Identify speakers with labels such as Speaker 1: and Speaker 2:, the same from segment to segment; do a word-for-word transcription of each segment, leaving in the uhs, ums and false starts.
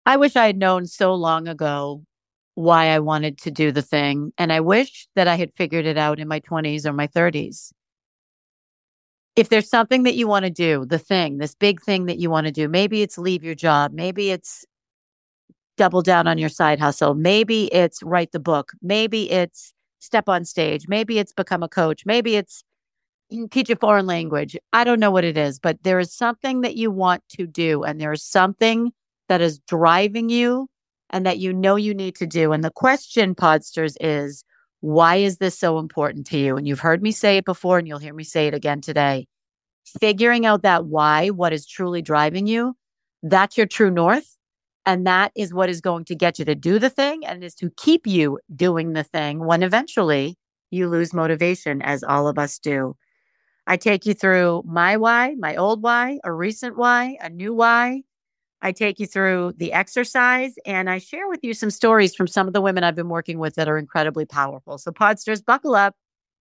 Speaker 1: I wish I had known so long ago why I wanted to do the thing. And I wish that I had figured it out in my twenties or my thirties. If there's something that you want to do, the thing, this big thing that you want to do, maybe it's leave your job, maybe it's double down on your side hustle, maybe it's write the book, maybe it's step on stage, maybe it's become a coach, maybe it's teach a foreign language. I don't know what it is, but there is something that you want to do, and there is something that is driving you and that you know you need to do. And the question, Podsters, is why is this so important to you? And you've heard me say it before, and you'll hear me say it again today. Figuring out that why, what is truly driving you, that's your true north. And that is what is going to get you to do the thing, and is to keep you doing the thing when eventually you lose motivation, as all of us do. I take you through my why, my old why, a recent why, a new why. I take you through the exercise, and I share with you some stories from some of the women I've been working with that are incredibly powerful. So Podsters, buckle up.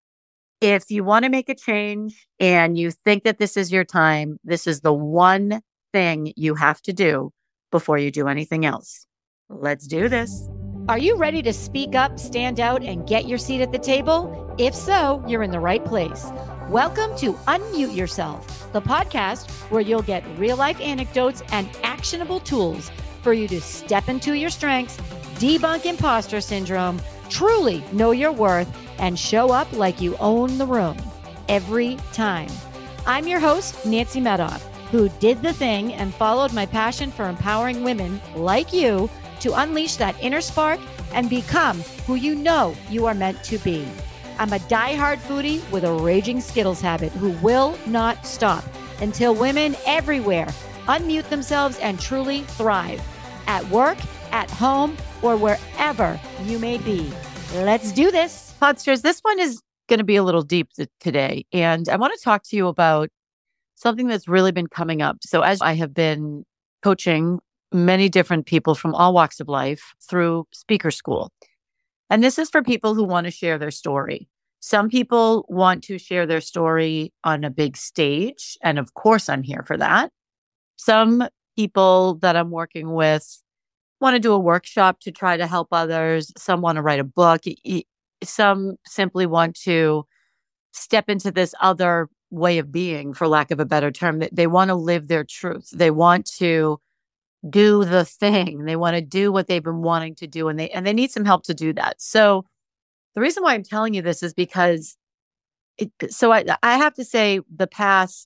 Speaker 1: If you want to make a change and you think that this is your time, this is the one thing you have to do before you do anything else. Let's do this. Are you ready to speak up, stand out, and get your seat at the table? If so, you're in the right place. Welcome to Unmute Yourself, the podcast where you'll get real-life anecdotes and actionable tools for you to step into your strengths, debunk imposter syndrome, truly know your worth, and show up like you own the room every time. I'm your host, Nancy Medoff, who did the thing and followed my passion for empowering women like you to unleash that inner spark and become who you know you are meant to be. I'm a diehard foodie with a raging Skittles habit who will not stop until women everywhere unmute themselves and truly thrive at work, at home, or wherever you may be. Let's do this. Podsters, this one is going to be a little deep today, and I want to talk to you about something that's really been coming up. So as I have been coaching many different people from all walks of life through speaker school, and this is for people who want to share their story. Some people want to share their story on a big stage, and of course I'm here for that. Some people that I'm working with want to do a workshop to try to help others. Some want to write a book. Some simply want to step into this other way of being, for lack of a better term. They want to live their truth. They want to do the thing. They want to do what they've been wanting to do, and they and they need some help to do that. So the reason why I'm telling you this is because it, so I, I have to say the past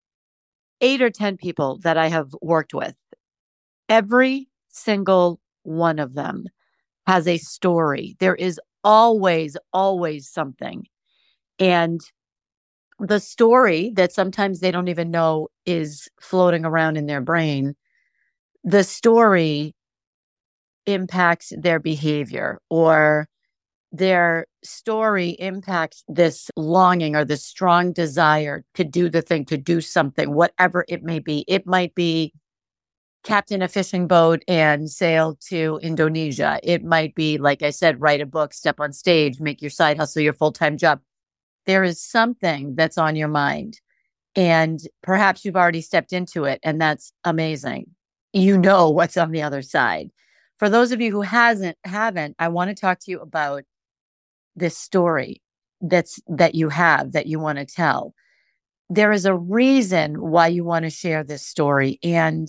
Speaker 1: eight or ten people that I have worked with, every single one of them has a story. There is always, always something. And the story that sometimes they don't even know is floating around in their brain, the story impacts their behavior, or their story impacts this longing or this strong desire to do the thing, to do something, whatever it may be. It might be captain a fishing boat and sail to Indonesia. It might be, like I said, write a book, step on stage, make your side hustle your full-time job. There is something that's on your mind, and perhaps you've already stepped into it, and that's amazing. You know what's on the other side. For those of you who hasn't, haven't, I want to talk to you about this story that's that you have, that you want to tell. There is a reason why you want to share this story, and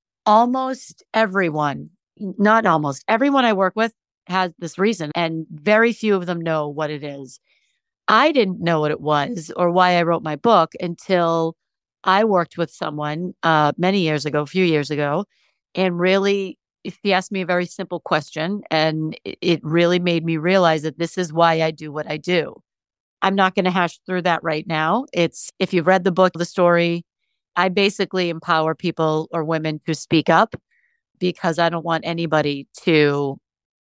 Speaker 1: almost everyone, not almost, everyone I work with has this reason, and very few of them know what it is. I didn't know what it was or why I wrote my book until I worked with someone uh, many years ago, a few years ago, and really, he asked me a very simple question, and it really made me realize that this is why I do what I do. I'm not going to hash through that right now. It's, if you've read the book, the story, I basically empower people or women to speak up, because I don't want anybody to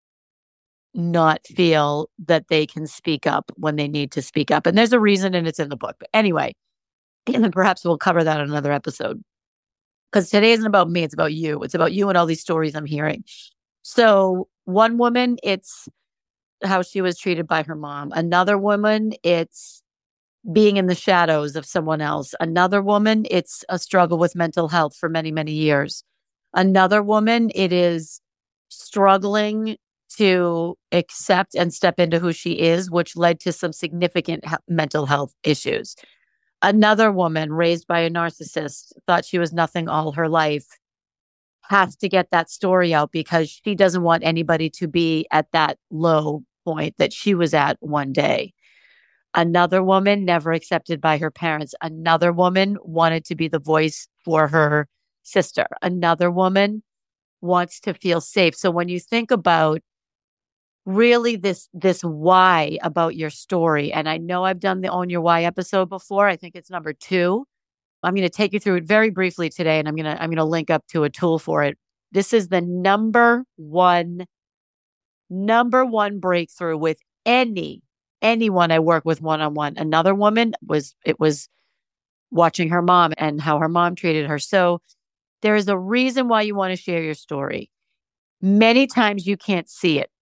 Speaker 1: not feel that they can speak up when they need to speak up. And there's a reason, and it's in the book. But anyway, and then perhaps we'll cover that on another episode, because today isn't about me. It's about you. It's about you and all these stories I'm hearing. So one woman, it's how she was treated by her mom. Another woman, it's being in the shadows of someone else. Another woman, it's a struggle with mental health for many, many years. Another woman, it is struggling to accept and step into who she is, which led to some significant he- mental health issues. Another woman raised by a narcissist, thought she was nothing all her life, has to get that story out because she doesn't want anybody to be at that low point that she was at one day. Another woman never accepted by her parents. Another woman wanted to be the voice for her sister. Another woman wants to feel safe. So when you think about really this this why about your story, and I know I've done the Own Your Why episode before. I think it's number two. I'm going to take you through it very briefly today, and I'm going to I'm going to link up to a tool for it. This is the number one number one breakthrough with any anyone I work with one on one. Another woman was it was watching her mom and how her mom treated her. So there is a reason why you want to share your story. Many times you can't see it.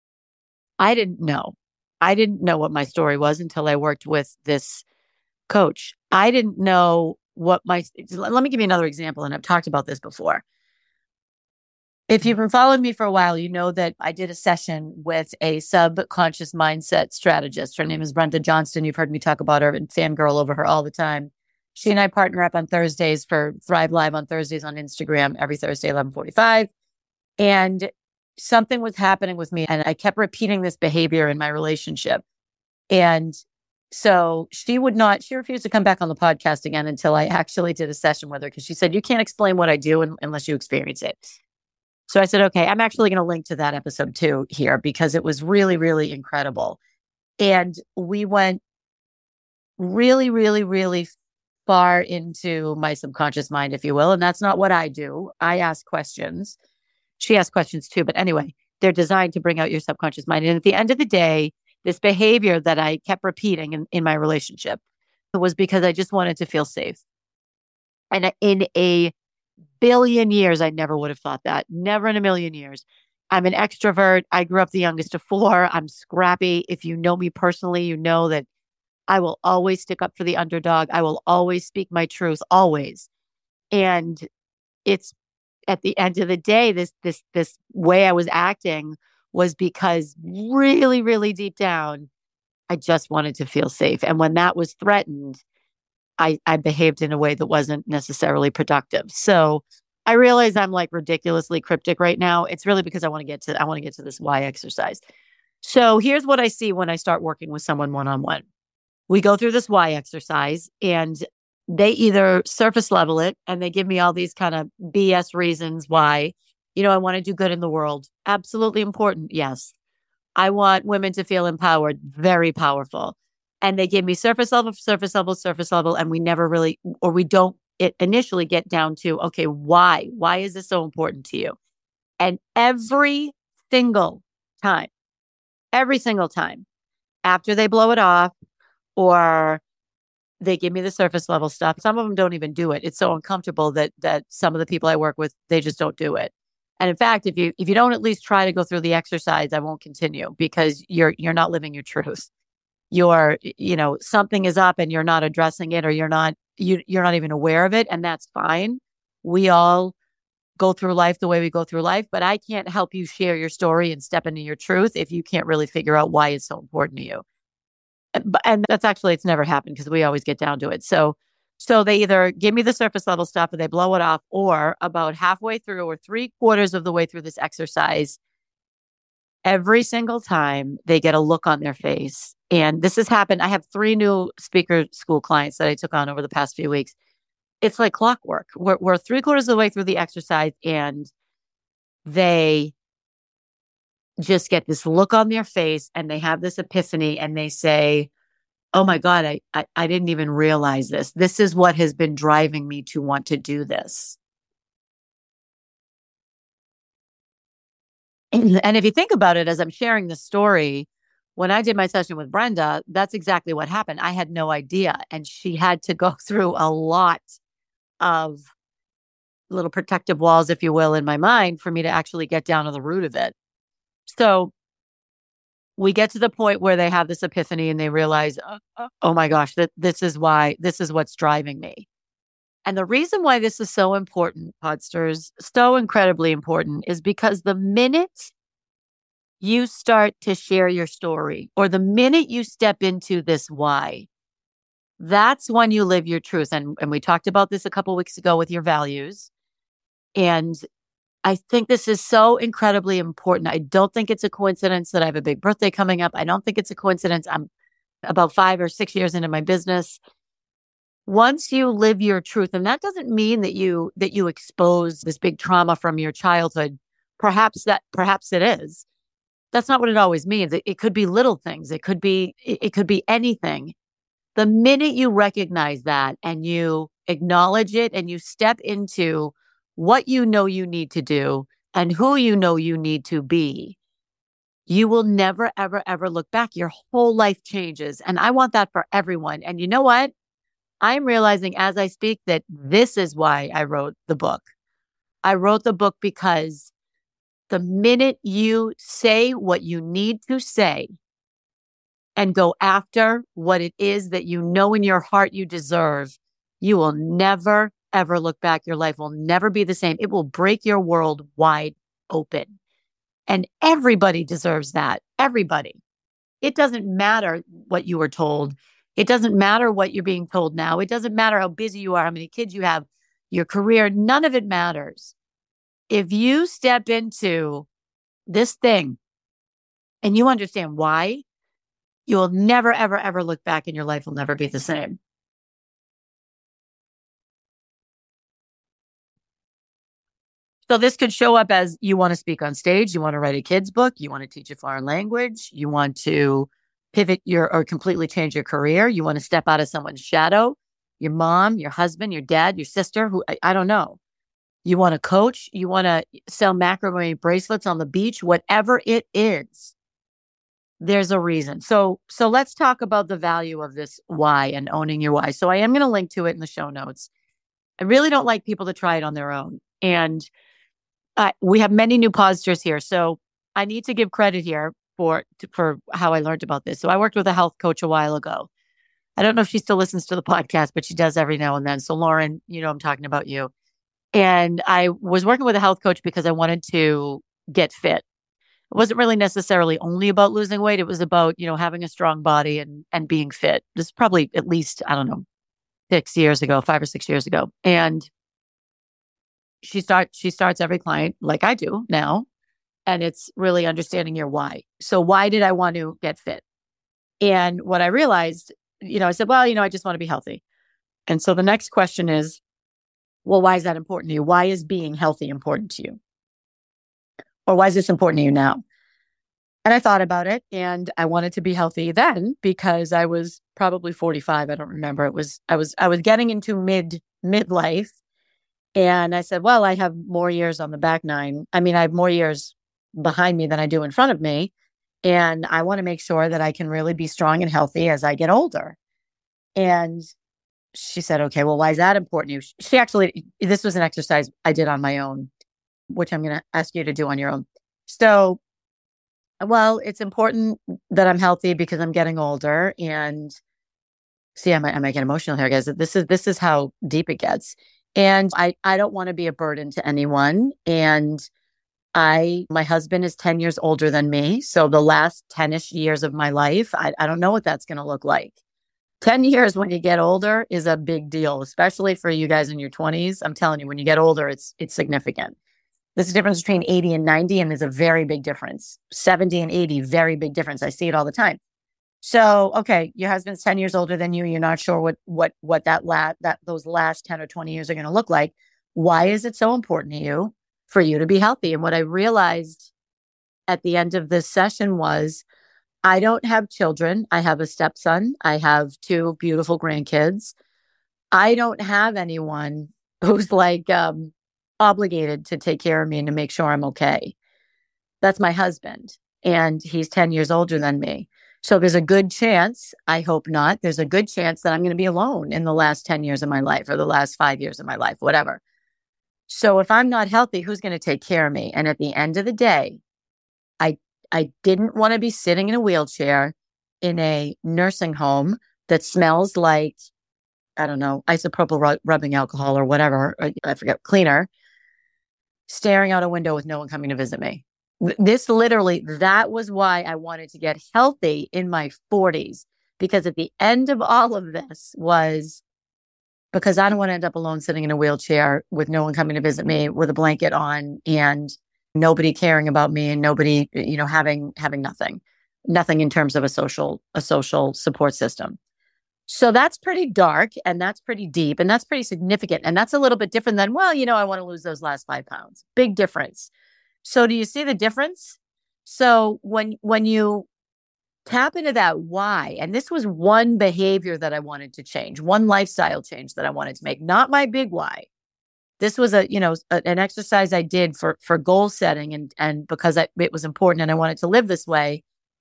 Speaker 1: I didn't know. I didn't know what my story was until I worked with this coach. I didn't know what my, let me give you another example. And I've talked about this before. If you've been following me for a while, you know that I did a session with a subconscious mindset strategist. Her name is Brenda Johnston. You've heard me talk about her and fangirl over her all the time. She and I partner up on Thursdays for Thrive Live on Thursdays on Instagram every Thursday, eleven forty-five. And something was happening with me, and I kept repeating this behavior in my relationship. And so she would not, she refused to come back on the podcast again until I actually did a session with her, because she said, you can't explain what I do un- unless you experience it. So I said, okay, I'm actually going to link to that episode too here, because it was really, really incredible. And we went really, really, really far into my subconscious mind, if you will. And that's not what I do. I ask questions. She asks questions too. But anyway, they're designed to bring out your subconscious mind. And at the end of the day, this behavior that I kept repeating in, in my relationship was because I just wanted to feel safe. And in a billion years, I never would have thought that. Never in a million years. I'm an extrovert. I grew up the youngest of four. I'm scrappy. If you know me personally, you know that I will always stick up for the underdog. I will always speak my truth, always. And it's at the end of the day, this this this way I was acting was because really, really deep down, I just wanted to feel safe. And when that was threatened, I, I behaved in a way that wasn't necessarily productive. So I realize I'm like ridiculously cryptic right now. It's really because I want to get to I want to get to this why exercise. So here's what I see when I start working with someone one-on-one. We go through this why exercise, and they either surface level it and they give me all these kind of B S reasons why, you know, I want to do good in the world. Absolutely important. Yes. I want women to feel empowered. Very powerful. And they give me surface level, surface level, surface level. And we never really, or we don't it initially get down to, okay, why? Why is this so important to you? And every single time, every single time after they blow it off, or they give me the surface level stuff. Some of them don't even do it. It's so uncomfortable that that some of the people I work with, they just don't do it. And in fact, if you if you don't at least try to go through the exercise, I won't continue, because you're you're not living your truth. You're, you know, something is up and you're not addressing it, or you're not you you're not even aware of it, and that's fine. We all go through life the way we go through life, but I can't help you share your story and step into your truth if you can't really figure out why it's so important to you. And that's actually, it's never happened, because we always get down to it. So, so they either give me the surface level stuff or they blow it off, or about halfway through or three quarters of the way through this exercise, every single time they get a look on their face. And this has happened. I have three new speaker school clients that I took on over the past few weeks. It's like clockwork. We're, we're three quarters of the way through the exercise, and they just get this look on their face, and they have this epiphany, and they say, oh my God, I, I, I didn't even realize this. This is what has been driving me to want to do this. And, and if you think about it, as I'm sharing the story, when I did my session with Brenda, that's exactly what happened. I had no idea. And she had to go through a lot of little protective walls, if you will, in my mind for me to actually get down to the root of it. So we get to the point where they have this epiphany and they realize, oh, oh, oh my gosh, that this is why, this is what's driving me. And the reason why this is so important, Podsters, so incredibly important, is because the minute you start to share your story, or the minute you step into this why, that's when you live your truth. And, and we talked about this a couple weeks ago with your values. And I think this is so incredibly important. I don't think it's a coincidence that I have a big birthday coming up. I don't think it's a coincidence. I'm about five or six years into my business. Once you live your truth, and that doesn't mean that you that you expose this big trauma from your childhood. Perhaps that perhaps it is. That's not what it always means. It, it could be little things. It could be it, it could be anything. The minute you recognize that and you acknowledge it and you step into what you know you need to do and who you know you need to be, you will never, ever, ever look back. Your whole life changes. And I want that for everyone. And you know what? I'm realizing as I speak that this is why I wrote the book. I wrote the book because the minute you say what you need to say and go after what it is that you know in your heart you deserve, you will never, ever look back. Your life will never be the same. It will break your world wide open. And everybody deserves that. Everybody. It doesn't matter what you were told. It doesn't matter what you're being told now. It doesn't matter how busy you are, how many kids you have, your career. None of it matters. If you step into this thing and you understand why, you will never, ever, ever look back and your life will never be the same. So this could show up as you want to speak on stage, you want to write a kid's book, you want to teach a foreign language, you want to pivot your or completely change your career, you want to step out of someone's shadow, your mom, your husband, your dad, your sister, who I, I don't know. You want to coach, you want to sell macrame bracelets on the beach, whatever it is. There's a reason. So, so let's talk about the value of this why and owning your why. So I am going to link to it in the show notes. I really don't like people to try it on their own. And uh, we have many new Podsters here. So I need to give credit here for, for how I learned about this. So I worked with a health coach a while ago. I don't know if she still listens to the podcast, but she does every now and then. So Lauren, you know, I'm talking about you. And I was working with a health coach because I wanted to get fit. It wasn't really necessarily only about losing weight. It was about, you know, having a strong body and, and being fit. This is probably at least, I don't know, six years ago, five or six years ago. And she starts, she starts every client like I do now. And it's really understanding your why. So why did I want to get fit? And what I realized, you know, I said, well, you know, I just want to be healthy. And so the next question is, well, why is that important to you? Why is being healthy important to you? Or why is this important to you now? And I thought about it and I wanted to be healthy then because I was probably forty-five. I don't remember. It was, I was, I was getting into mid, midlife. And I said, well, I have more years on the back nine. I mean, I have more years behind me than I do in front of me. And I want to make sure that I can really be strong and healthy as I get older. And she said, okay, well, why is that important to you? She actually, this was an exercise I did on my own, which I'm going to ask you to do on your own. So, well, it's important that I'm healthy because I'm getting older. And see, I might, I might get emotional here, guys. This is, this is how deep it gets. And I, I don't want to be a burden to anyone. And I, my husband is ten years older than me. So the last ten-ish years of my life, I, I don't know what that's going to look like. ten years when you get older is a big deal, especially for you guys in your twenties. I'm telling you, when you get older, it's, it's significant. There's a difference between eighty and ninety, and there's a very big difference. seventy and eighty, very big difference. I see it all the time. So, okay, your husband's ten years older than you. You're not sure what, what, what that la- that those last ten or twenty years are going to look like. Why is it so important to you for you to be healthy? And what I realized at the end of this session was, I don't have children. I have a stepson. I have two beautiful grandkids. I don't have anyone who's like um, obligated to take care of me and to make sure I'm okay. That's my husband. And he's ten years older than me. So there's a good chance, I hope not, there's a good chance that I'm going to be alone in the last ten years of my life or the last five years of my life, whatever. So if I'm not healthy, who's going to take care of me? And at the end of the day, I I didn't want to be sitting in a wheelchair in a nursing home that smells like I don't know, isopropyl ru- rubbing alcohol or whatever, or, I forget, cleaner, staring out a window with no one coming to visit me. This literally, that was why I wanted to get healthy in my forties, because at the end of all of this was because I don't want to end up alone sitting in a wheelchair with no one coming to visit me with a blanket on and nobody caring about me and nobody, you know, having having nothing, nothing in terms of a social a social support system. So that's pretty dark and that's pretty deep and that's pretty significant. And that's a little bit different than, well, you know, I want to lose those last five pounds. Big difference. So do you see the difference? So when when you tap into that why, and this was one behavior that I wanted to change, one lifestyle change that I wanted to make, not my big why. This was a, you know, a, an exercise I did for for goal setting and and because I, it was important and I wanted to live this way.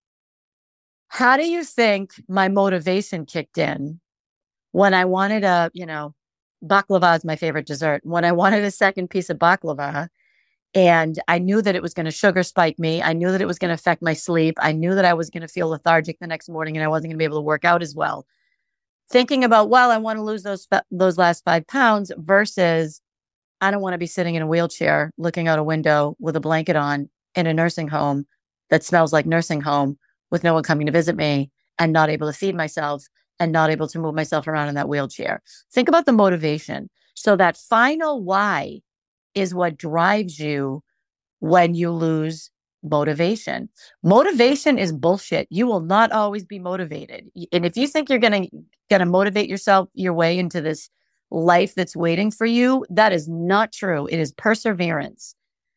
Speaker 1: How do you think my motivation kicked in when I wanted a, you know, baklava is my favorite dessert. When I wanted a second piece of baklava and I knew that it was going to sugar spike me, I knew that it was going to affect my sleep. I knew that I was going to feel lethargic the next morning and I wasn't going to be able to work out as well. Thinking about, well, I want to lose those those last five pounds versus I don't want to be sitting in a wheelchair looking out a window with a blanket on in a nursing home that smells like nursing home with no one coming to visit me and not able to feed myself and not able to move myself around in that wheelchair. Think about the motivation. So that final why is what drives you when you lose motivation. Motivation is bullshit. You will not always be motivated. And if you think you're going to going to motivate yourself your way into this life that's waiting for you, that is not true. It is perseverance.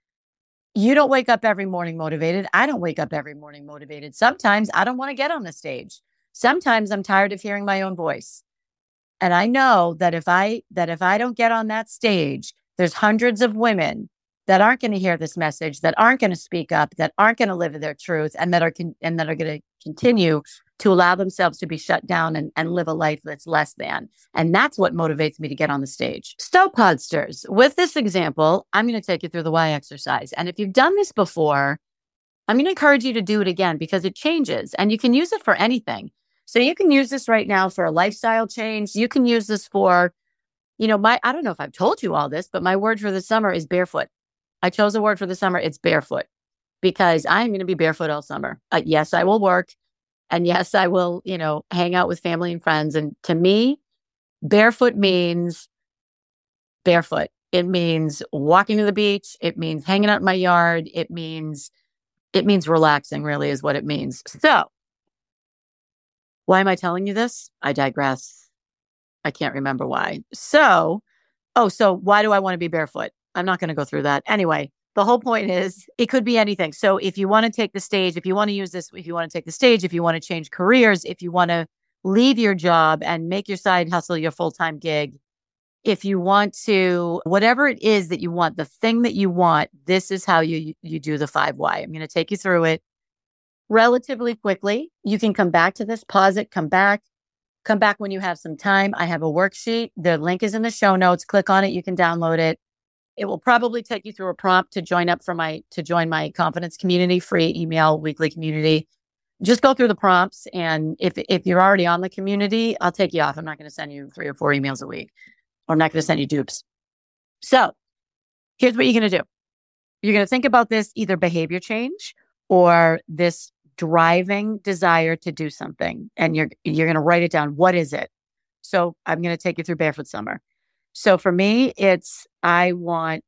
Speaker 1: You don't wake up every morning motivated. I don't wake up every morning motivated. Sometimes I don't want to get on the stage. Sometimes I'm tired of hearing my own voice. And I know that if I that if I don't get on that stage, there's hundreds of women that aren't going to hear this message, that aren't going to speak up, that aren't going to live their truth, and that are con- and that are going to continue to allow themselves to be shut down and, and live a life that's less than. And that's what motivates me to get on the stage. So, Podsters, with this example, I'm going to take you through the why exercise. And if you've done this before, I'm going to encourage you to do it again because it changes and you can use it for anything. So you can use this right now for a lifestyle change. You can use this for, you know, my, I don't know if I've told you all this, but my word for the summer is barefoot. I chose a word for the summer. It's barefoot because I'm going to be barefoot all summer. Uh, yes, I will work. And yes, I will, you know, hang out with family and friends. And to me, barefoot means barefoot. It means walking to the beach. It means hanging out in my yard. It means, it means relaxing really is what it means. So why am I telling you this? I digress. I can't remember why. So, oh, so why do I want to be barefoot? I'm not going to go through that. Anyway, the whole point is it could be anything. So if you want to take the stage, if you want to use this, if you want to take the stage, if you want to change careers, if you want to leave your job and make your side hustle your full-time gig, if you want to, whatever it is that you want, the thing that you want, this is how you you do the five why. I'm going to take you through it relatively quickly. You can come back to this, pause it, come back, come back when you have some time. I have a worksheet. The link is in the show notes. Click on it. You can download it. It will probably take you through a prompt to join up for my, to join my confidence community, free email weekly community. Just go through the prompts. And if, if you're already on the community, I'll take you off. I'm not going to send you three or four emails a week. Or I'm not going to send you dupes. So here's what you're going to do. You're going to think about this either behavior change or this driving desire to do something. And you're, you're going to write it down. What is it? So I'm going to take you through Barefoot Summer. So for me, it's, I want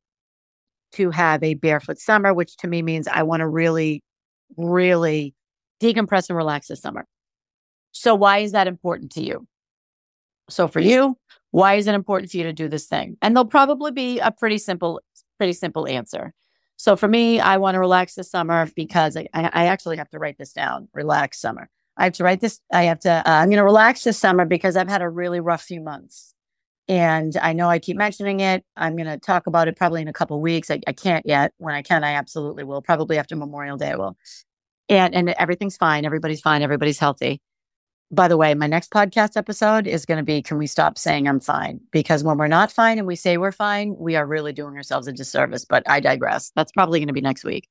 Speaker 1: to have a barefoot summer, which to me means I want to really, really decompress and relax this summer. So why is that important to you? So for you, why is it important for you to do this thing? And there'll probably be a pretty simple, pretty simple answer. So for me, I want to relax this summer because I, I actually have to write this down. Relax summer. I have to write this. I have to, uh, I'm going to relax this summer because I've had a really rough few months. And I know I keep mentioning it. I'm going to talk about it probably in a couple of weeks. I, I can't yet. When I can, I absolutely will. Probably after Memorial Day, I will. And, and everything's fine. Everybody's fine. Everybody's healthy. By the way, my next podcast episode is going to be, can we stop saying I'm fine? Because when we're not fine and we say we're fine, we are really doing ourselves a disservice. But I digress. That's probably going to be next week.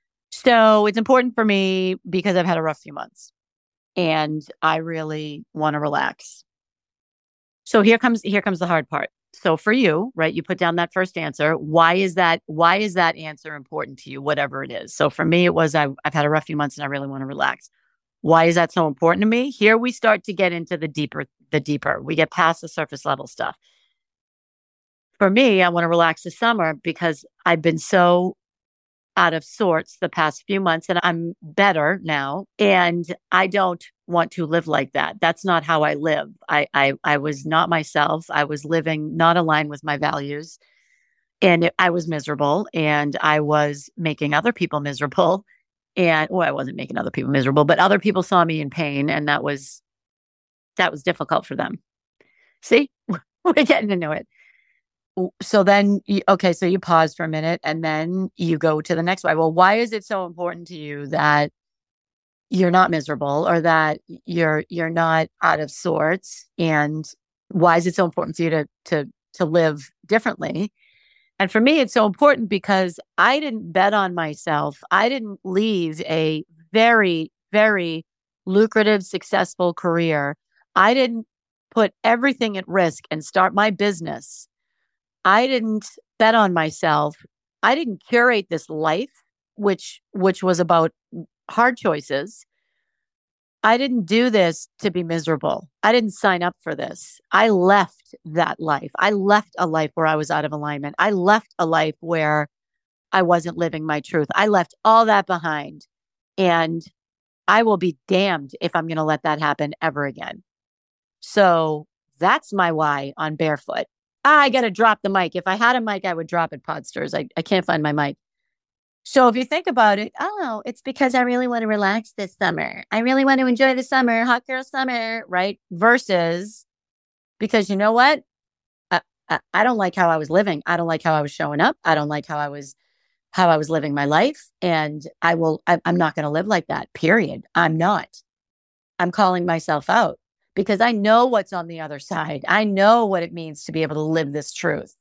Speaker 1: So it's important for me because I've had a rough few months and I really want to relax. So here comes here comes the hard part. So for you, right, you put down that first answer. Why is that why is that answer important to you, whatever it is? So for me, it was I've, I've had a rough few months and I really want to relax. Why is that so important to me? Here we start to get into the deeper, the deeper. We get past the surface level stuff. For me, I want to relax this summer because I've been so out of sorts the past few months and I'm better now. And I don't want to live like that. That's not how I live. I, I, I was not myself. I was living not aligned with my values and it, I was miserable and I was making other people miserable. And well, I wasn't making other people miserable, but other people saw me in pain and that was, that was difficult for them. See, we're getting into it. So then, you, okay, so you pause for a minute and then you go to the next one. Well, why is it so important to you that you're not miserable or that you're you're not out of sorts? And why is it so important for you to to to live differently? And for me, it's so important because I didn't bet on myself. I didn't leave a very, very lucrative, successful career. I didn't put everything at risk and start my business. I didn't bet on myself. I didn't curate this life, which which was about hard choices. I didn't do this to be miserable. I didn't sign up for this. I left that life. I left a life where I was out of alignment. I left a life where I wasn't living my truth. I left all that behind. And I will be damned if I'm going to let that happen ever again. So that's my why on Barefoot. I got to drop the mic. If I had a mic, I would drop it, Podsters. I, I can't find my mic. So if you think about it, oh, it's because I really want to relax this summer. I really want to enjoy the summer, hot girl summer, right? Versus because you know what? I, I, I don't like how I was living. I don't like how I was showing up. I don't like how I was how I was living my life. And I will, I, I'm not going to live like that, period. I'm not. I'm calling myself out because I know what's on the other side. I know what it means to be able to live this truth.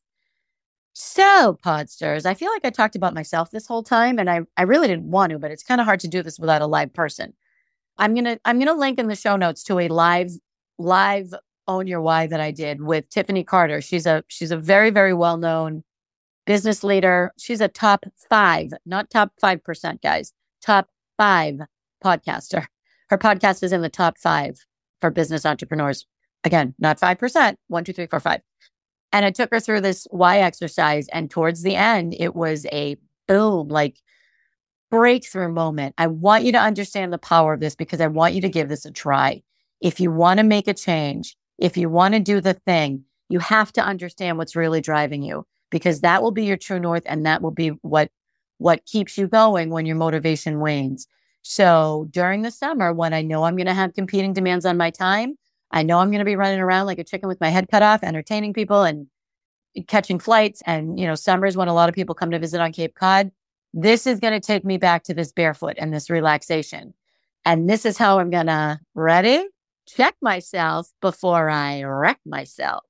Speaker 1: So, Podsters, I feel like I talked about myself this whole time, and I, I really didn't want to, but it's kind of hard to do this without a live person. I'm gonna I'm gonna link in the show notes to a live live Own Your Why that I did with Tiffany Carter. She's a she's a very very well known business leader. She's a top five, not top five percent, guys, top five podcaster. Her podcast is in the top five for business entrepreneurs. Again, not five percent. One, two, three, four, five. And I took her through this why exercise. And towards the end, it was a boom, like breakthrough moment. I want you to understand the power of this because I want you to give this a try. If you want to make a change, if you want to do the thing, you have to understand what's really driving you because that will be your true north. And that will be what, what keeps you going when your motivation wanes. So during the summer, when I know I'm going to have competing demands on my time, I know I'm going to be running around like a chicken with my head cut off, entertaining people and catching flights. And, you know, summers when a lot of people come to visit on Cape Cod, this is going to take me back to this barefoot and this relaxation. And this is how I'm going to, ready? Check myself before I wreck myself.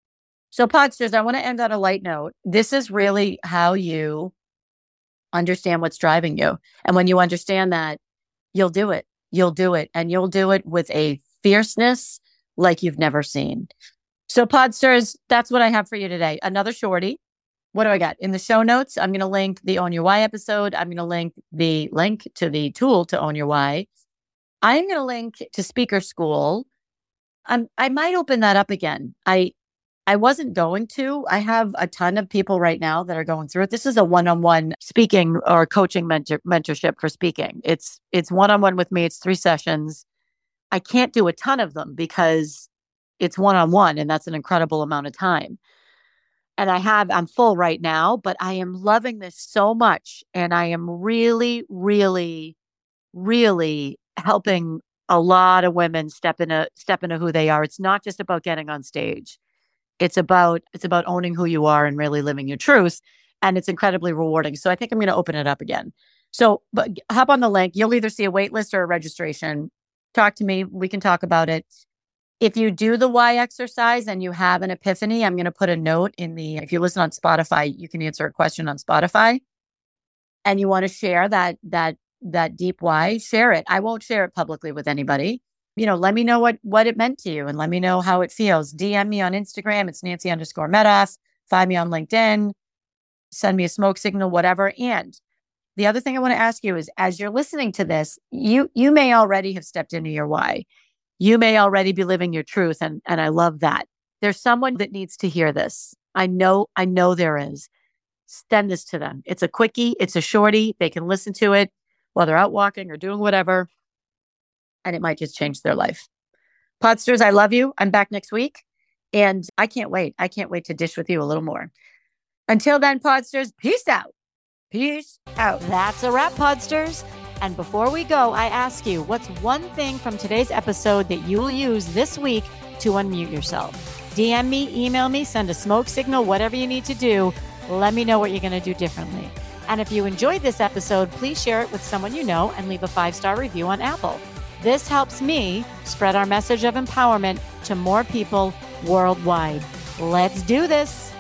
Speaker 1: So Podsters, I want to end on a light note. This is really how you understand what's driving you. And when you understand that, you'll do it. You'll do it. And you'll do it with a fierceness like you've never seen. So Podsters, that's what I have for you today. Another shorty. What do I got? In the show notes, I'm going to link the Own Your Why episode. I'm going to link the link to the tool to Own Your Why. I'm going to link to Speaker School. I'm, I might open that up again. I I wasn't going to. I have a ton of people right now that are going through it. This is a one-on-one speaking or coaching mentor, mentorship for speaking. It's it's one-on-one with me. It's three sessions. I can't do a ton of them because it's one-on-one and that's an incredible amount of time. And I have, I'm full right now, but I am loving this so much. And I am really, really, really helping a lot of women step into, step into who they are. It's not just about getting on stage. It's about, it's about owning who you are and really living your truth. And it's incredibly rewarding. So I think I'm going to open it up again. So but hop on the link. You'll either see a wait list or a registration. Talk to me. We can talk about it. If you do the why exercise and you have an epiphany, I'm going to put a note in the, if you listen on Spotify, you can answer a question on Spotify and you want to share that, that, that deep why, share it. I won't share it publicly with anybody. you know, let me know what, what it meant to you and let me know how it feels. D M me on Instagram. It's Nancy underscore Medoff. Find me on LinkedIn. Send me a smoke signal, whatever. And the other thing I want to ask you is, as you're listening to this, you you may already have stepped into your why. You may already be living your truth. And, and I love that. There's someone that needs to hear this. I know, I know there is. Send this to them. It's a quickie. It's a shorty. They can listen to it while they're out walking or doing whatever. And it might just change their life. Podsters, I love you. I'm back next week. And I can't wait. I can't wait to dish with you a little more. Until then, Podsters, peace out. Peace out. That's a wrap, Podsters. And before we go, I ask you, what's one thing from today's episode that you'll use this week to unmute yourself? D M me, email me, send a smoke signal, whatever you need to do. Let me know what you're going to do differently. And if you enjoyed this episode, please share it with someone you know and leave a five-star review on Apple. This helps me spread our message of empowerment to more people worldwide. Let's do this.